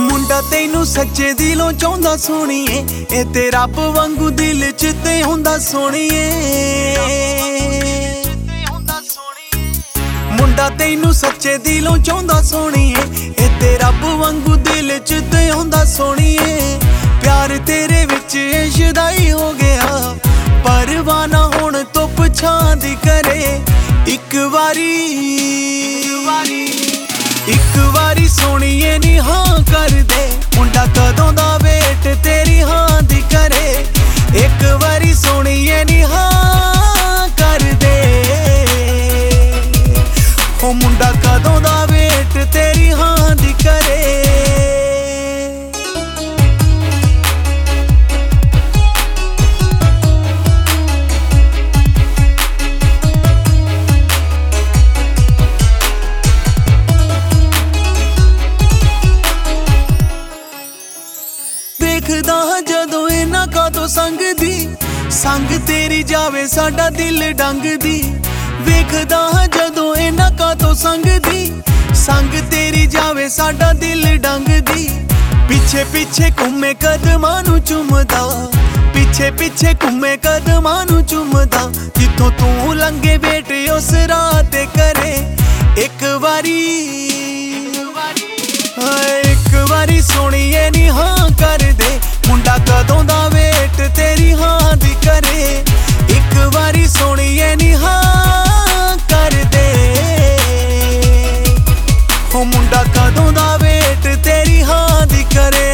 ਮੁੰਡਾ ਤੈਨੂੰ ਸੱਚੇ ਦਿਲੋਂ ਚਾਹੁੰਦਾ ਸੋਹਣੀਏ, ਇਹ ਤੇ ਰੱਬ ਵਾਂਗੂ ਦਿਲ 'ਚ ਤੇ ਹੁੰਦਾ ਸੋਹਣੀਏ। ਮੁੰਡਾ ਤੈਨੂੰ ਸੱਚੇ ਦਿਲੋਂ ਚਾਹੁੰਦਾ ਸੋਹਣੀਏ, ਇਹ ਤੇ ਰੱਬ ਵਾਂਗੂ ਦਿਲ 'ਚ ਤੇ ਹੁੰਦਾ ਸੋਹਣੀਏ। ਪਿਆਰ ਤੇਰੇ ਵਿੱਚ ਇਸ਼ਦਾਈ ਹੋ ਗਿਆ, ਪਰਵਾਨਾ ਹੁਣ ਤੋਂ ਪਛਾਣ ਦੀ ਕਰੇ। ਇੱਕ ਵਾਰੀ ਸੋਹਣੀਏ ਨੀ ਹਾਂ ਕਰ ਦੇ, ਮੁੰਡਾ ਕਦੋਂ ਦਾ ਵੇਟ ਤੇਰੀ ਹਾਂ ਦੀ ਕਰੇ। ਇੱਕ ਵਾਰੀ ਸੋਹਣੀਏ ਨੀ ਹਾਂ ਕਰ ਦੇ, ਉਹ ਮੁੰਡਾ ਕਦੋਂ ਦਾ ਵੇਟ ਤੇਰੀ ਹਾਂ ਦੀ ਕਰੇ। ਦੇਖਦਾ ਜਦੋਂ ਇਹਨਾਂ ਕਾਤੋਂ ਸੰਗ ਤੇਰੀ ਜਾਵੇ ਸਾਡਾ ਦਿਲ ਡੰਗਦੀ। ਵੇਖਦਾ ਜਦੋਂ ਇਹਨਾਂ ਕਾਤੋਂ ਸੰਗ ਤੇਰੀ ਜਾਵੇ ਸਾਡਾ ਦਿਲ ਡੰਗਦੀ। ਪਿੱਛੇ ਪਿੱਛੇ ਘੁੰਮੇ ਕਦਮਾਂ ਨੂੰ ਚੁੰਮਦਾ, ਪਿੱਛੇ ਪਿੱਛੇ ਘੁੰਮੇ ਕਦਮਾਂ ਨੂੰ ਚੁੰਮਦਾ। ਜਿੱਥੋਂ ਤੂੰ ਲੰਘੇ ਵੇਟ ਉਸ ਰਾਹ ਤੇ ਕਰੇ। ਇੱਕ ਵਾਰੀ ਸੋਹਣੀਏ ਨੀ ਹਾਂ ਕਰ ਦੇ, ਮੁੰਡਾ ਕਦੋਂ ਦਾ ਵੇਟ ਤੇਰੀ ਹਾਂ ਦੀ ਕਰੇ। ਇੱਕ ਵਾਰੀ ਸੋਹਣੀਏ ਨੀ ਹਾਂ ਕਰ ਦੇ, ਉਹ ਮੁੰਡਾ ਕਦੋਂ ਦਾ ਵੇਟ ਤੇਰੀ ਹਾਂ ਦੀ ਕਰੇ।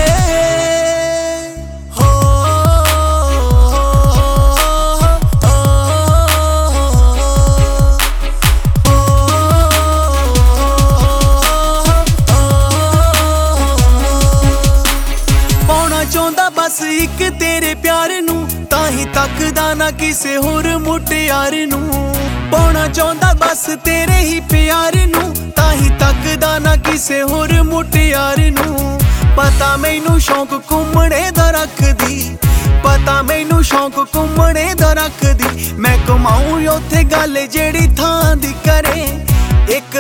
ਚਾਹੁੰਦਾ ਬਸ ਇੱਕ ਤੇਰੇ ਪਿਆਰ ਨੂੰ, ਤਾਂ ਹੀ ਤੱਕਦਾ ਨਾ ਕਿਸੇ ਹੋਰ ਮੁਟਿਆਰ ਨੂੰ। ਪਾਉਣਾ ਚਾਹੁੰਦਾ ਬਸ ਤੇਰੇ ਹੀ ਪਿਆਰ ਨੂੰ, ਤਾਂ ਹੀ ਤੱਕਦਾ ਨਾ ਕਿਸੇ ਹੋਰ ਮੁਟਿਆਰ ਨੂੰ। ਪਤਾ ਮੈਨੂੰ ਸ਼ੌਂਕ ਘੁੰਮਣੇ ਦਾ ਰੱਖਦੀ, ਪਤਾ ਮੈਨੂੰ ਸ਼ੌਂਕ ਘੁੰਮਣੇ ਦਾ ਰੱਖਦੀ। ਮੈਂ ਕਮਾਊਂ ਉੱਥੇ ਗੱਲ ਜਿਹੜੀ ਥਾਂ ਦੀ ਕਰੇ। ਇੱਕ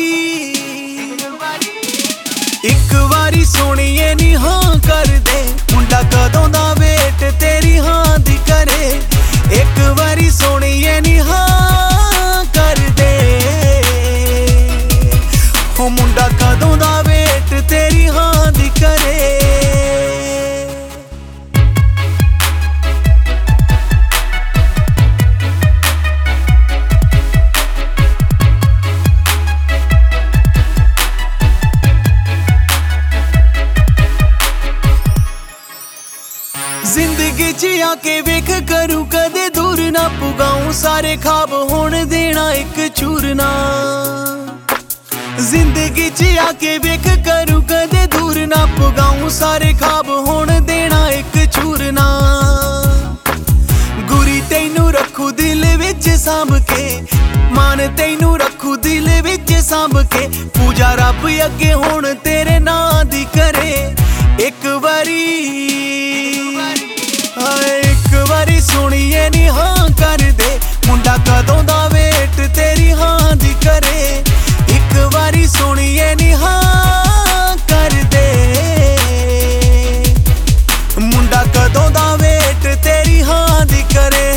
ਵਾਰੀ ਸੋਹਣੀਏ ਨੀ ਹਾਂ ਕਰ ਦੇ, ਮੁੰਡਾ ਕਦੋਂ ਦਾ ਵੇਟ ਤੇਰੀ ਹਾਂ ਦੀ ਕਰੇ। ਇੱਕ ਵਾਰੀ ਸੋਹਣੀਏ ਨੀ ਹਾਂ ਕਰ ਦੇ, ਉਹ ਮੁੰਡਾ ਕਦੋਂ ਦਾ ਵੇਟ ਤੇਰੀ ਹਾਂ ਦੀ ਕਰੇ। ਜ਼ਿੰਦਗੀ 'ਚ ਆ ਕੇ ਵੇਖ ਕਰੂ ਕਦੇ ਦੂਰ ਨਾ, ਪੁਗਾਊਂ ਸਾਰੇ ਖਾਬ ਹੁਣ ਦੇਣਾ ਇੱਕ ਚੂਰ ਨਾ। ਜ਼ਿੰਦਗੀ 'ਚ ਆ ਕੇ ਵੇਖ ਕਰੂ ਕਦੇ ਦੂਰ ਨਾ, ਪੁਗਾਊਂ ਸਾਰੇ ਖਾਬ ਹੁਣ ਦੇਣਾ ਇੱਕ ਚੂਰ ਨਾ। ਗੁਰੀ ਤੈਨੂੰ ਰੱਖੂ ਦਿਲ ਵਿੱਚ ਸਾਂਭ ਕੇ, ਮਾਨ ਤੈਨੂੰ ਰੱਖੂ ਦਿਲ ਵਿੱਚ ਸਾਂਭ ਕੇ। ਪੂਜਾ ਰੱਬ ਅੱਗੇ ਹੁਣ ਤੇਰੇ ਨਾਂ ਦੀ ਕਰੇ। ਇੱਕ ਵਾਰੀ ਸੋਹਣੀਏ ਨੀ ਹਾਂ ਕਰ ਦੇ, ਮੁੰਡਾ ਕਦੋਂ ਦਾ ਵੇਟ ਤੇਰੀ ਹਾਂ ਦੀ ਕਰੇ। ਇੱਕ ਵਾਰੀ ਸੋਹਣੀਏ ਨੀ ਹਾਂ ਕਰ ਦੇ, ਮੁੰਡਾ ਕਦੋਂ ਦਾ ਵੇਟ ਤੇਰੀ ਹਾਂ ਦੀ ਕਰੇ।